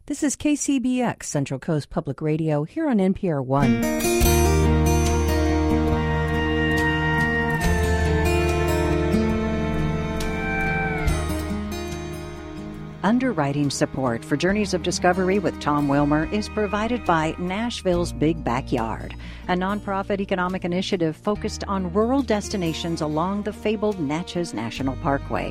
This is KCBX, Central Coast Public Radio, here on NPR One. Underwriting support for Journeys of Discovery with Tom Wilmer is provided by Nashville's Big Backyard, a nonprofit economic initiative focused on rural destinations along the fabled Natchez National Parkway.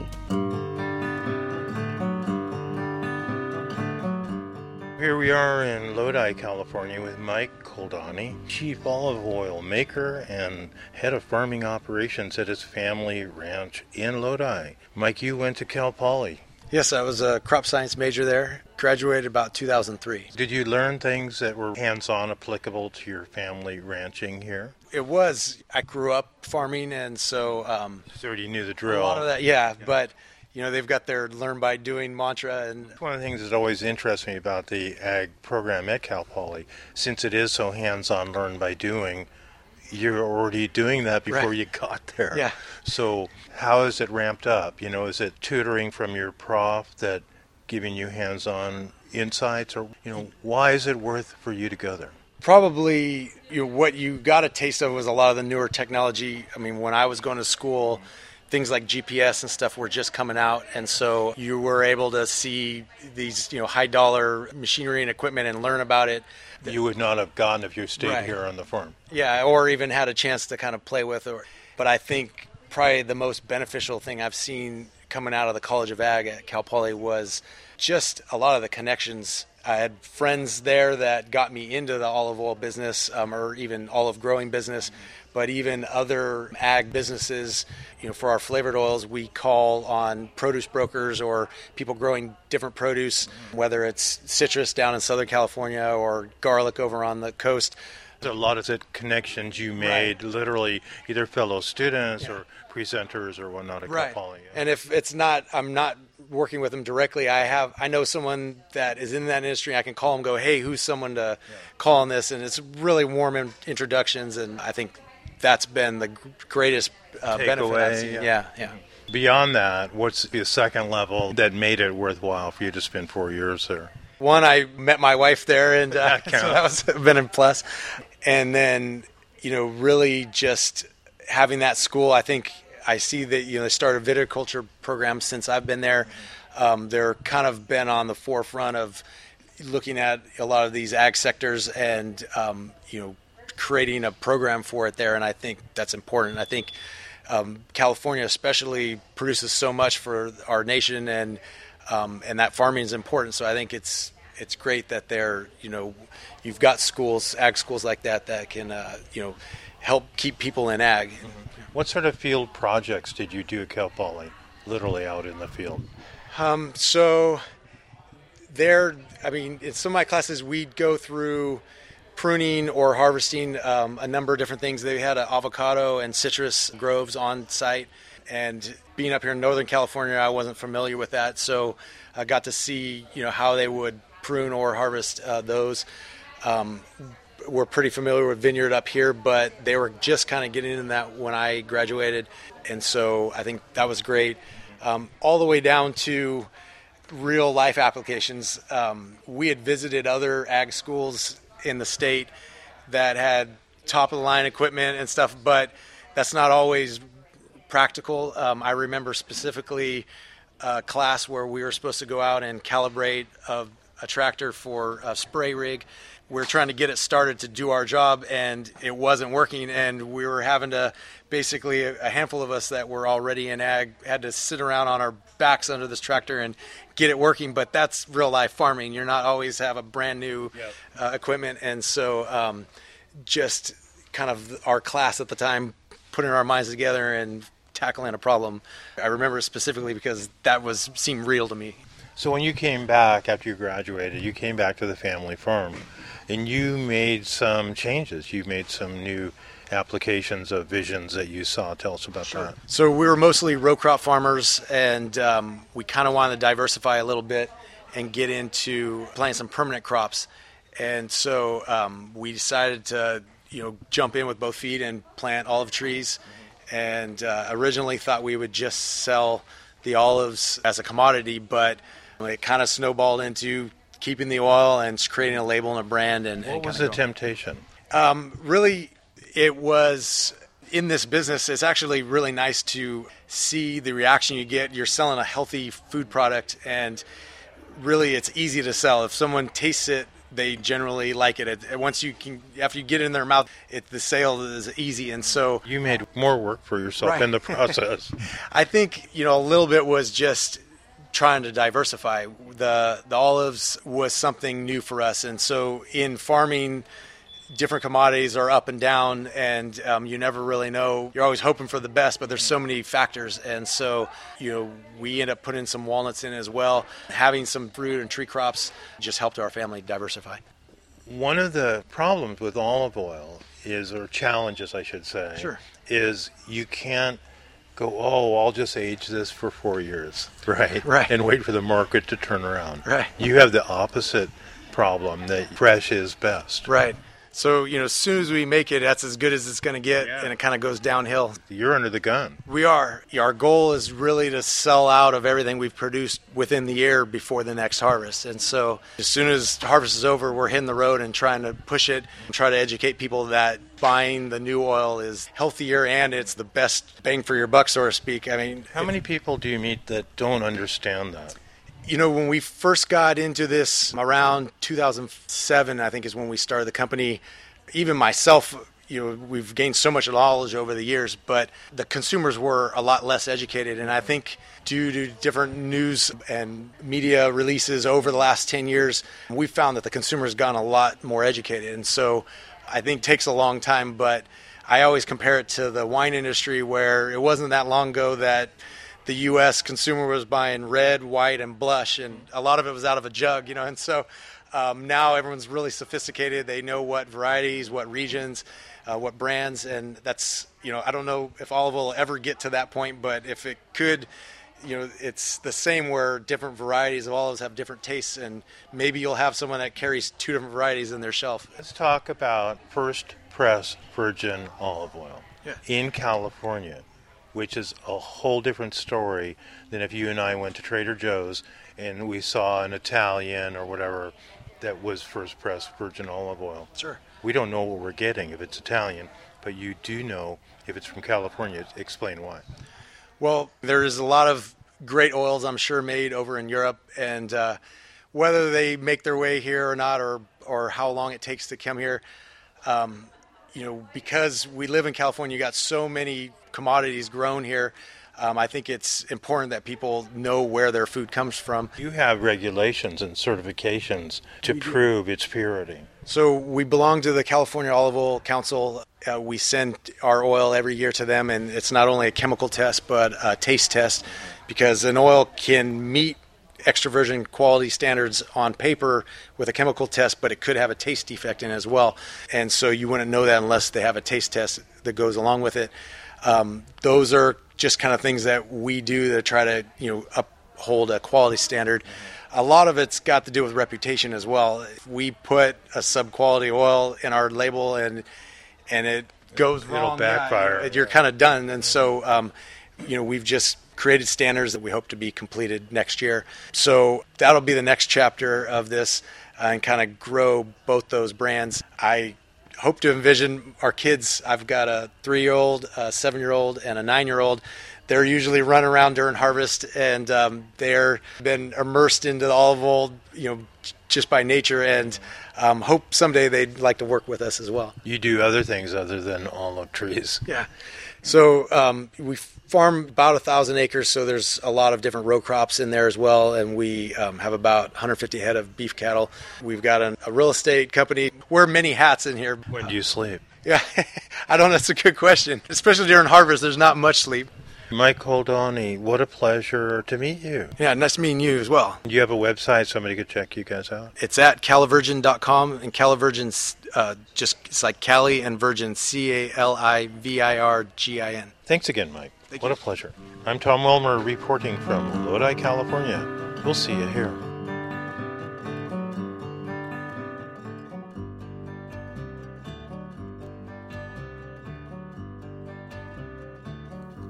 Here we are in Lodi, California with Mike Koldani, chief olive oil maker and head of farming operations at his family ranch in Lodi. Mike, you went to Cal Poly. Yes, I was a crop science major there. Graduated about 2003. Did you learn things that were hands-on applicable to your family ranching here? It was. I grew up farming, and so... so you knew the drill. A lot of that, yeah. But, you know, they've got their learn by doing mantra. And one of the things that always interests me about the ag program at Cal Poly, since it is so hands-on, learn by doing, you're already doing that before you got there. Yeah. So how is it ramped up? You know, is it tutoring from your prof that giving you hands-on insights? Or, you know, why is it worth for you to go there? Probably what you got a taste of was a lot of the newer technology. I mean, when I was going to school, things like GPS and stuff were just coming out. And so you were able to see these, you know, high-dollar machinery and equipment and learn about it. You would not have gotten if you stayed here on the farm. Yeah, or even had a chance to kind of play with. But I think probably the most beneficial thing I've seen coming out of the College of Ag at Cal Poly was just a lot of the connections. I had friends there that got me into the olive oil business or even olive growing business, but even other ag businesses. You know, for our flavored oils, we call on produce brokers or people growing different produce, whether it's citrus down in Southern California or garlic over on the coast. A lot of the connections you made, literally either fellow students or presenters or whatnot at Cal Poly. Yeah. And if it's not, I'm not working with them directly. I know someone that is in that industry. I can call them, go, hey, who's someone to call on this? And it's really warm introductions, and I think that's been the greatest benefit I've seen. Yeah. Beyond that, what's the second level that made it worthwhile for you to spend 4 years there? One, I met my wife there, and so that was been a plus. And then, you know, really just having that school, I think I see that, you know, they started viticulture programs since I've been there. They're kind of been on the forefront of looking at a lot of these ag sectors and, you know, creating a program for it there. And I think that's important. I think California especially produces so much for our nation, and that farming is important. So I think it's great that they're, you know, you've got schools, ag schools like that can, you know, help keep people in ag. What sort of field projects did you do at Cal Poly, literally out in the field? So there, I mean, in some of my classes, we'd go through pruning or harvesting a number of different things. They had avocado and citrus groves on site. And being up here in Northern California, I wasn't familiar with that. So I got to see, you know, how they would prune or harvest those. We're pretty familiar with vineyard up here, but they were just kind of getting into that when I graduated. And so I think that was great. All the way down to real life applications. We had visited other ag schools in the state that had top of the line equipment and stuff, but that's not always practical. I remember specifically a class where we were supposed to go out and calibrate a tractor for a spray rig. We were trying to get it started to do our job, and it wasn't working, and we were having to basically, a handful of us that were already in ag had to sit around on our backs under this tractor and get it working. But that's real life farming. You're not always have a brand new equipment. And so just kind of our class at the time, putting our minds together and tackling a problem. I remember specifically because that seemed real to me. So when you came back after you graduated, you came back to the family farm and you made some changes. You made some new applications of visions that you saw. Tell us about that. So we were mostly row crop farmers, and we kind of wanted to diversify a little bit and get into planting some permanent crops. And so we decided to, you know, jump in with both feet and plant olive trees. And originally thought we would just sell the olives as a commodity, but it kind of snowballed into keeping the oil and creating a label and a brand. And what was the temptation? Really, it was in this business. It's actually really nice to see the reaction you get. You're selling a healthy food product, and really, it's easy to sell. If someone tastes it, they generally like it. After you get it in their mouth, the sale is easy. And so you made more work for yourself in the process. I think, a little bit was just trying to diversify. The olives was something new for us. And so in farming, different commodities are up and down, and you never really know. You're always hoping for the best, but there's so many factors. And so, we end up putting some walnuts in as well. Having some fruit and tree crops just helped our family diversify. One of the problems with olive oil or challenges, I should say, Sure. is you can't go, I'll just age this for 4 years, right? Right. And wait for the market to turn around. Right. You have the opposite problem, that fresh is best. Right. So, as soon as we make it, that's as good as it's going to get, and it kind of goes downhill. You're under the gun. We are. Our goal is really to sell out of everything we've produced within the year before the next harvest. And so as soon as harvest is over, we're hitting the road and trying to push it and try to educate people that buying the new oil is healthier and it's the best bang for your buck, so to speak. I mean, how many people do you meet that don't understand that? When we first got into this around 2007, I think is when we started the company. Even myself, we've gained so much knowledge over the years, but the consumers were a lot less educated. And I think due to different news and media releases over the last 10 years, we've found that the consumer's gone a lot more educated. And so I think it takes a long time, but I always compare it to the wine industry, where it wasn't that long ago that the U.S. consumer was buying red, white, and blush, and a lot of it was out of a jug, and so now everyone's really sophisticated. They know what varieties, what regions, what brands, and that's, I don't know if olive oil will ever get to that point, but if it could, it's the same where different varieties of olives have different tastes, and maybe you'll have someone that carries 2 different varieties in their shelf. Let's talk about first press virgin olive oil in California, which is a whole different story than if you and I went to Trader Joe's and we saw an Italian or whatever that was first press virgin olive oil. Sure. We don't know what we're getting if it's Italian, but you do know if it's from California. Explain why. Well, there is a lot of great oils, I'm sure, made over in Europe, and whether they make their way here or not, or how long it takes to come here, because we live in California, you got so many commodities grown here. I think it's important that people know where their food comes from. You have regulations and certifications to prove its purity. So we belong to the California Olive Oil Council. We send our oil every year to them, and it's not only a chemical test but a taste test, because an oil can meet extra virgin quality standards on paper with a chemical test, but it could have a taste defect in it as well. And so you wouldn't know that unless they have a taste test that goes along with it. Those are just kind of things that we do to try to, uphold a quality standard. A lot of it's got to do with reputation as well. If we put a sub-quality oil in our label and it goes wrong, it'll backfire. You're kind of done. And so, we've just created standards that we hope to be completed next year. So that'll be the next chapter of this, and kind of grow both those brands. I hope to envision our kids. I've got a 3-year-old, a 7-year-old, and a 9-year-old. They're usually running around during harvest, and they're been immersed into the olive oil, just by nature, and hope someday they'd like to work with us as well. You do other things other than olive trees. Yeah. So we farm about 1,000 acres, so there's a lot of different row crops in there as well, and we have about 150 head of beef cattle. We've got a real estate company. Wear many hats in here. When do you sleep? Yeah, I don't know. That's a good question. Especially during harvest, there's not much sleep. Mike Koldani, what a pleasure to meet you. Yeah, nice meeting you as well. Do you have a website somebody could check you guys out? It's at calivirgin.com, and Calivirgin's it's like Cali and Virgin, CALIVIRGIN. Thanks again, Mike. Thank what you. a pleasure. I'm Tom Wilmer reporting from Lodi, California. We'll see you here.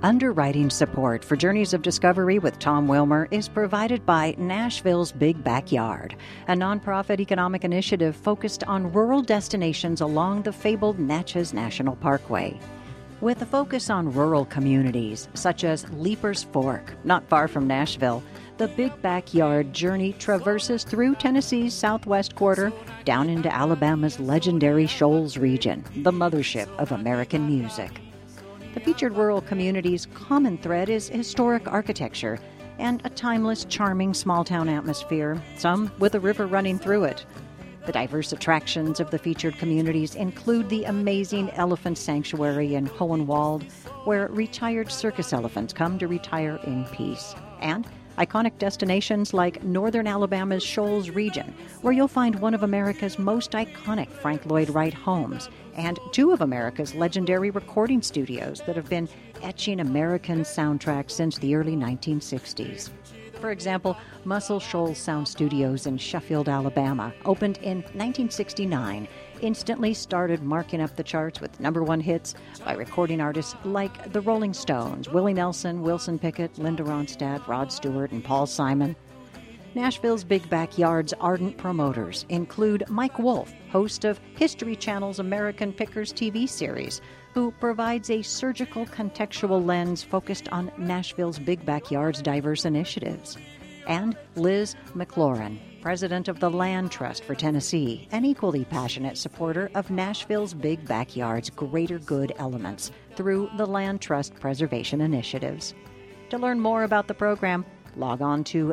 Underwriting support for Journeys of Discovery with Tom Wilmer is provided by Nashville's Big Backyard, a nonprofit economic initiative focused on rural destinations along the fabled Natchez National Parkway. With a focus on rural communities, such as Leapers Fork, not far from Nashville, the Big Backyard journey traverses through Tennessee's southwest quarter down into Alabama's legendary Shoals region, the mothership of American music. The featured rural community's common thread is historic architecture and a timeless, charming small-town atmosphere, some with a river running through it. The diverse attractions of the featured communities include the amazing Elephant Sanctuary in Hohenwald, where retired circus elephants come to retire in peace, and iconic destinations like northern Alabama's Shoals region, where you'll find one of America's most iconic Frank Lloyd Wright homes and two of America's legendary recording studios that have been etching American soundtracks since the early 1960s. For example, Muscle Shoals Sound Studios in Sheffield, Alabama, opened in 1969, instantly started marking up the charts with #1 hits by recording artists like the Rolling Stones, Willie Nelson, Wilson Pickett, Linda Ronstadt, Rod Stewart, and Paul Simon. Nashville's Big Backyard's ardent promoters include Mike Wolfe, host of History Channel's American Pickers TV series, who provides a surgical contextual lens focused on Nashville's Big Backyard's diverse initiatives. And Liz McLaurin, president of the Land Trust for Tennessee, an equally passionate supporter of Nashville's Big Backyard's greater good elements through the Land Trust preservation initiatives. To learn more about the program, log on to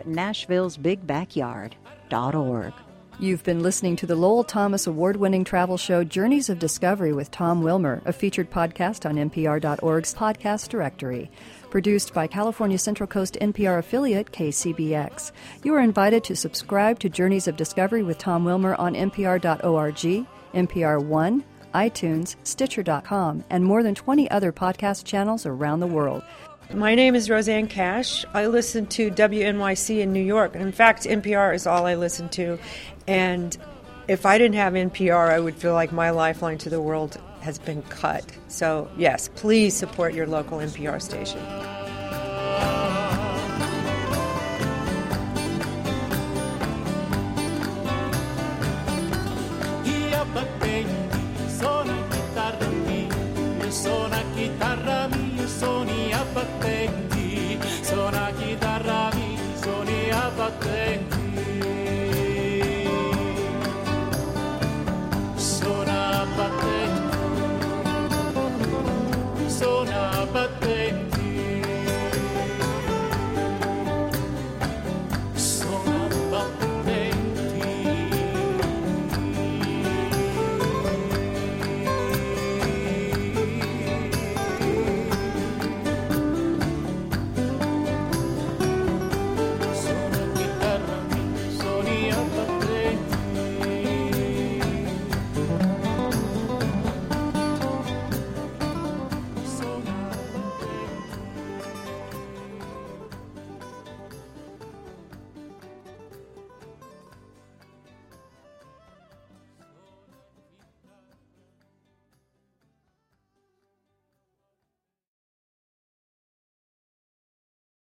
nashvillesbigbackyard.org. You've been listening to the Lowell Thomas award-winning travel show Journeys of Discovery with Tom Wilmer, a featured podcast on NPR.org's podcast directory. Produced by California Central Coast NPR affiliate KCBX. You are invited to subscribe to Journeys of Discovery with Tom Wilmer on NPR.org, NPR One, iTunes, Stitcher.com, and more than 20 other podcast channels around the world. My name is Roseanne Cash. I listen to WNYC in New York. In fact, NPR is all I listen to. And if I didn't have NPR, I would feel like my lifeline to the world has been cut. So, yes, please support your local NPR station.